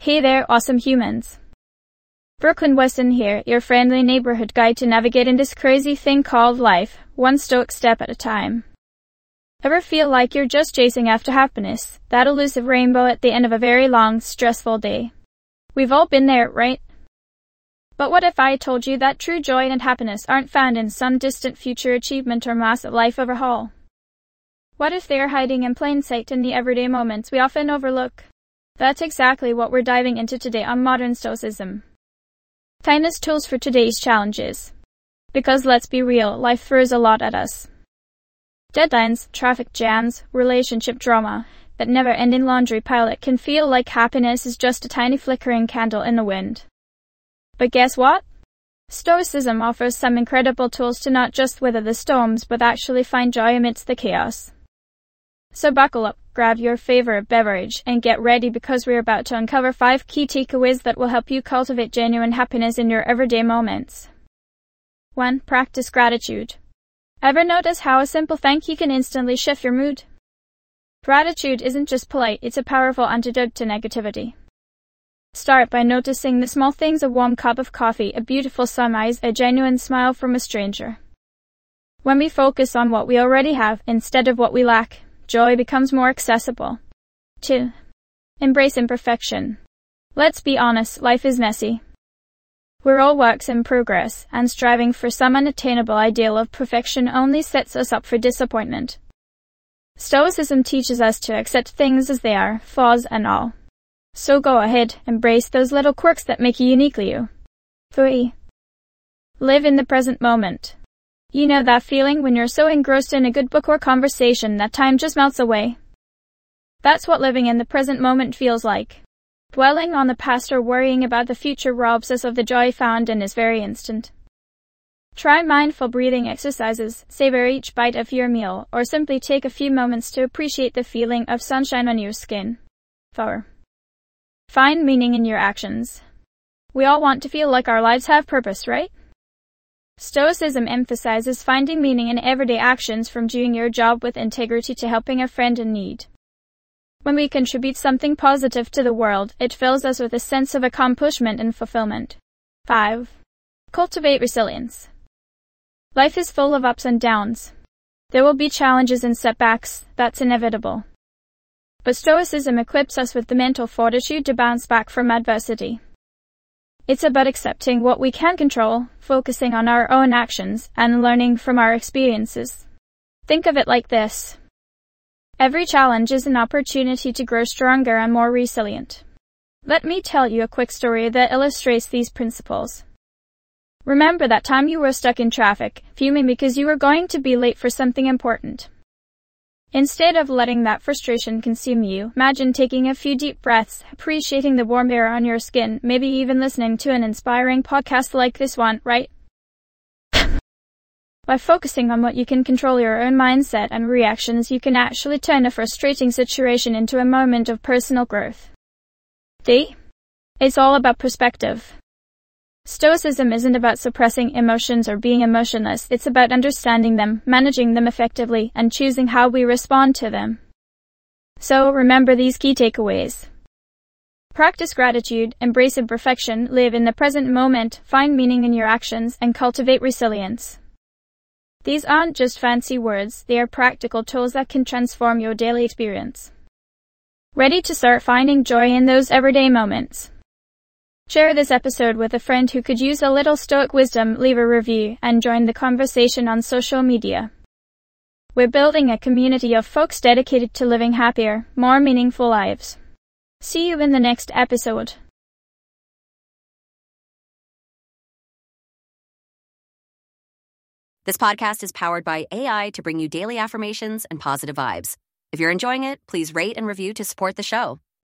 Hey there, awesome humans. Brooklyn Weston here, your friendly neighborhood guide to navigating this crazy thing called life, one stoic step at a time. Ever feel like you're just chasing after happiness, that elusive rainbow at the end of a very long, stressful day? We've all been there, right? But what if I told you that true joy and happiness aren't found in some distant future achievement or massive life overhaul? What if they're hiding in plain sight in the everyday moments we often overlook? That's exactly what we're diving into today on Modern Stoicism. Kindness tools for today's challenges. Because let's be real, life throws a lot at us. Deadlines, traffic jams, relationship drama, that never-ending laundry pile. It can feel like happiness is just a tiny flickering candle in the wind. But guess what? Stoicism offers some incredible tools to not just weather the storms but actually find joy amidst the chaos. So buckle up, grab your favorite beverage, and get ready because we're about to uncover 5 key takeaways that will help you cultivate genuine happiness in your everyday moments. 1. Practice gratitude. Ever notice how a simple thank you can instantly shift your mood? Gratitude isn't just polite, it's a powerful antidote to negativity. Start by noticing the small things: a warm cup of coffee, a beautiful sunrise, a genuine smile from a stranger. When we focus on what we already have instead of what we lack, joy becomes more accessible. 2. Embrace imperfection. Let's be honest, life is messy. We're all works in progress, and striving for some unattainable ideal of perfection only sets us up for disappointment. Stoicism teaches us to accept things as they are, flaws and all. So go ahead, embrace those little quirks that make you uniquely you. 3. Live in the present moment. You know that feeling when you're so engrossed in a good book or conversation that time just melts away? That's what living in the present moment feels like. Dwelling on the past or worrying about the future robs us of the joy found in this very instant. Try mindful breathing exercises, savor each bite of your meal, or simply take a few moments to appreciate the feeling of sunshine on your skin. 4. Find meaning in your actions. We all want to feel like our lives have purpose, right? Stoicism emphasizes finding meaning in everyday actions, from doing your job with integrity to helping a friend in need. When we contribute something positive to the world, it fills us with a sense of accomplishment and fulfillment. 5. Cultivate resilience. Life is full of ups and downs. There will be challenges and setbacks, that's inevitable. But Stoicism equips us with the mental fortitude to bounce back from adversity. It's about accepting what we can control, focusing on our own actions, and learning from our experiences. Think of it like this. Every challenge is an opportunity to grow stronger and more resilient. Let me tell you a quick story that illustrates these principles. Remember that time you were stuck in traffic, fuming because you were going to be late for something important. Instead of letting that frustration consume you, imagine taking a few deep breaths, appreciating the warm air on your skin, maybe even listening to an inspiring podcast like this one, right? By focusing on what you can control, your own mindset and reactions, you can actually turn a frustrating situation into a moment of personal growth. See? It's all about perspective. Stoicism isn't about suppressing emotions or being emotionless, it's about understanding them, managing them effectively, and choosing how we respond to them. So remember these key takeaways. Practice gratitude, embrace imperfection, live in the present moment, find meaning in your actions, and cultivate resilience. These aren't just fancy words, they are practical tools that can transform your daily experience. Ready to start finding joy in those everyday moments? Share this episode with a friend who could use a little stoic wisdom, leave a review, and join the conversation on social media. We're building a community of folks dedicated to living happier, more meaningful lives. See you in the next episode. This podcast is powered by AI to bring you daily affirmations and positive vibes. If you're enjoying it, please rate and review to support the show.